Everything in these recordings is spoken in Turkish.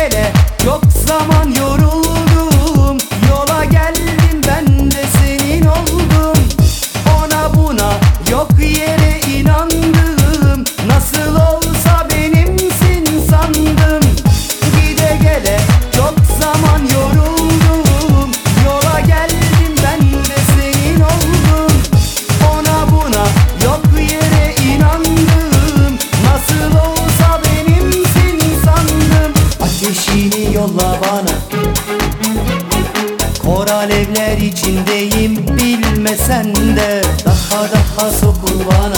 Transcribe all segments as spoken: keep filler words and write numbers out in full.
gele çok zaman yoruldum. Yola geldim ben de senin oldum. Ona buna yok yere inandım. Nasıl olsa benimsin sandım. Gide gele çok zaman yoruldum. Yola geldim ben de senin oldum. Ona buna yok yere inandım. Nasıl olsa benimsin sandım. Ateşini yolla bana, kor alevler içindeyim. Bilmesen de daha daha sokul bana.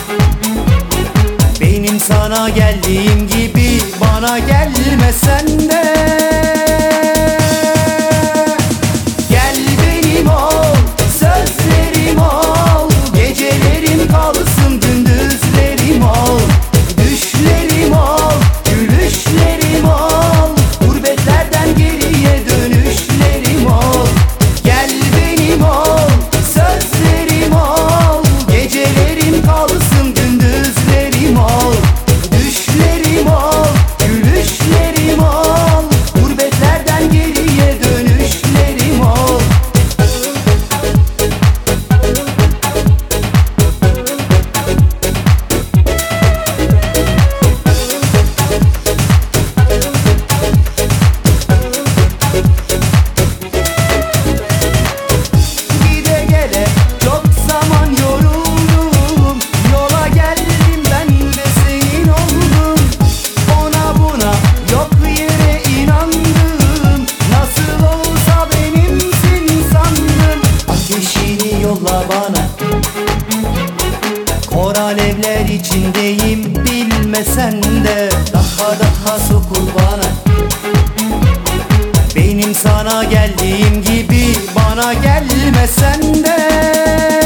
Benim sana geldiğim gibi bana gelmesen de. Gel benim ol, sözlerim ol. Gecelerim kalsın, gündüzlerim ol. Düşlerim ol, gülüşlerim ol. Gurbetlerden geriye dönüşlerim ol. Gel benim ol, sözlerim ol. Gecelerim kalsın, gündüzlerim ol. Düşlerim ol, gülüşlerim ol. Gurbetlerden geriye dönüşlerim ol. Gide gele çok zaman yoruldum. Yola geldim ben de senin oldum. Ona buna yok yere inandım. Nasıl olsa benimsin sandım. Ateşini yolla bana, kor alevler içindeyim. Bilmesen de daha daha sokul bana. Benim sana geldiğim gibi bana gelmesen de.